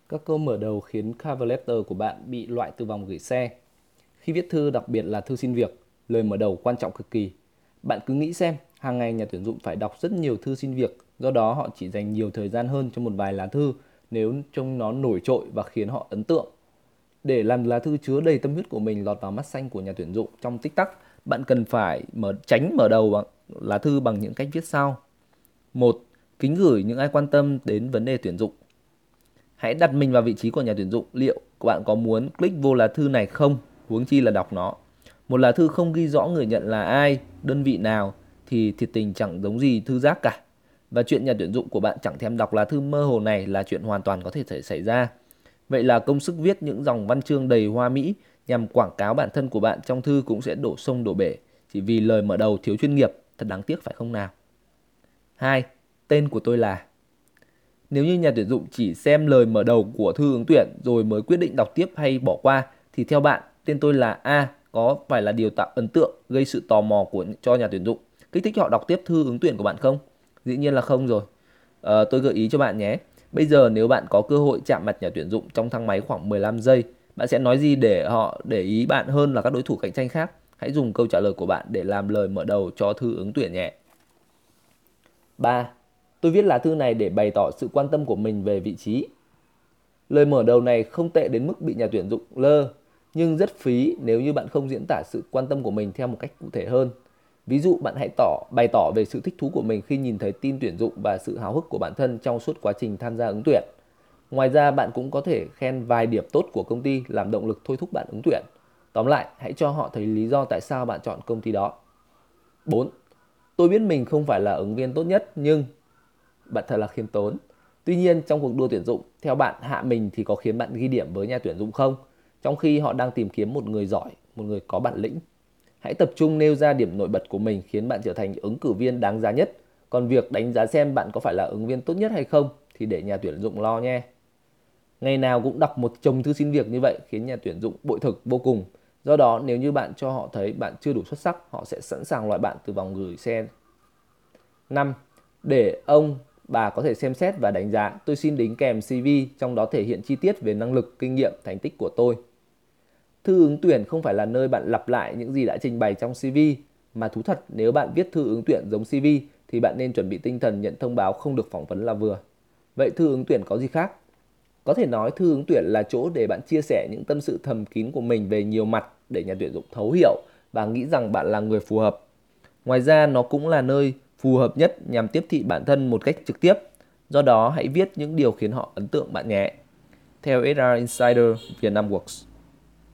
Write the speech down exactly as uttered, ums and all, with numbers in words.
Các câu mở đầu khiến cover letter của bạn bị loại từ vòng gửi xe. Khi viết thư, đặc biệt là thư xin việc, lời mở đầu quan trọng cực kỳ. Bạn cứ nghĩ xem, hàng ngày nhà tuyển dụng phải đọc rất nhiều thư xin việc, do đó họ chỉ dành nhiều thời gian hơn cho một vài lá thư nếu trông nó nổi trội và khiến họ ấn tượng. Để làm lá thư chứa đầy tâm huyết của mình lọt vào mắt xanh của nhà tuyển dụng trong tích tắc, bạn cần phải mở tránh mở đầu bằng lá thư bằng những cách viết sau. Một, kính gửi những ai quan tâm đến vấn đề tuyển dụng. Hãy đặt mình vào vị trí của nhà tuyển dụng, liệu bạn có muốn click vô lá thư này không, huống chi là đọc nó. Một lá thư không ghi rõ người nhận là ai, đơn vị nào thì thiệt tình chẳng giống gì thư rác cả. Và chuyện nhà tuyển dụng của bạn chẳng thèm đọc lá thư mơ hồ này là chuyện hoàn toàn có thể xảy ra. Vậy là công sức viết những dòng văn chương đầy hoa mỹ nhằm quảng cáo bản thân của bạn trong thư cũng sẽ đổ sông đổ bể chỉ vì lời mở đầu thiếu chuyên nghiệp, thật đáng tiếc phải không nào? Hai, tên của tôi là. Nếu như nhà tuyển dụng chỉ xem lời mở đầu của thư ứng tuyển rồi mới quyết định đọc tiếp hay bỏ qua thì theo bạn, tên tôi là A có phải là điều tạo ấn tượng, gây sự tò mò của cho nhà tuyển dụng, kích thích họ đọc tiếp thư ứng tuyển của bạn không? Dĩ nhiên là không rồi. Ờ, tôi gợi ý cho bạn nhé. Bây giờ nếu bạn có cơ hội chạm mặt nhà tuyển dụng trong thang máy khoảng mười lăm giây, bạn sẽ nói gì để họ để ý bạn hơn là các đối thủ cạnh tranh khác? Hãy dùng câu trả lời của bạn để làm lời mở đầu cho thư ứng tuyển nhé. Ba, tôi viết lá thư này để bày tỏ sự quan tâm của mình về vị trí. Lời mở đầu này không tệ đến mức bị nhà tuyển dụng lơ, nhưng rất phí nếu như bạn không diễn tả sự quan tâm của mình theo một cách cụ thể hơn. Ví dụ bạn hãy tỏ bày tỏ về sự thích thú của mình khi nhìn thấy tin tuyển dụng và sự háo hức của bản thân trong suốt quá trình tham gia ứng tuyển. Ngoài ra bạn cũng có thể khen vài điểm tốt của công ty làm động lực thôi thúc bạn ứng tuyển. Tóm lại, hãy cho họ thấy lý do tại sao bạn chọn công ty đó. Bốn, tôi biết mình không phải là ứng viên tốt nhất nhưng bạn thật là khiêm tốn. Tuy nhiên trong cuộc đua tuyển dụng, theo bạn hạ mình thì có khiến bạn ghi điểm với nhà tuyển dụng không? Trong khi họ đang tìm kiếm một người giỏi, một người có bản lĩnh. Hãy tập trung nêu ra điểm nổi bật của mình khiến bạn trở thành ứng cử viên đáng giá nhất. Còn việc đánh giá xem bạn có phải là ứng viên tốt nhất hay không thì để nhà tuyển dụng lo nhé. Ngày nào cũng đọc một chồng thư xin việc như vậy khiến nhà tuyển dụng bội thực vô cùng. Do đó nếu như bạn cho họ thấy bạn chưa đủ xuất sắc, họ sẽ sẵn sàng loại bạn từ vòng gửi xe. Năm, để ông, bà có thể xem xét và đánh giá, tôi xin đính kèm xê vê, trong đó thể hiện chi tiết về năng lực, kinh nghiệm, thành tích của tôi. Thư ứng tuyển không phải là nơi bạn lặp lại những gì đã trình bày trong xê vê, mà thú thật nếu bạn viết thư ứng tuyển giống xê vê thì bạn nên chuẩn bị tinh thần nhận thông báo không được phỏng vấn là vừa. Vậy thư ứng tuyển có gì khác? Có thể nói thư ứng tuyển là chỗ để bạn chia sẻ những tâm sự thầm kín của mình về nhiều mặt để nhà tuyển dụng thấu hiểu và nghĩ rằng bạn là người phù hợp. Ngoài ra nó cũng là nơi phù hợp nhất nhằm tiếp thị bản thân một cách trực tiếp. Do đó hãy viết những điều khiến họ ấn tượng bạn nhé. Theo ét rờ Insider Vietnam Works.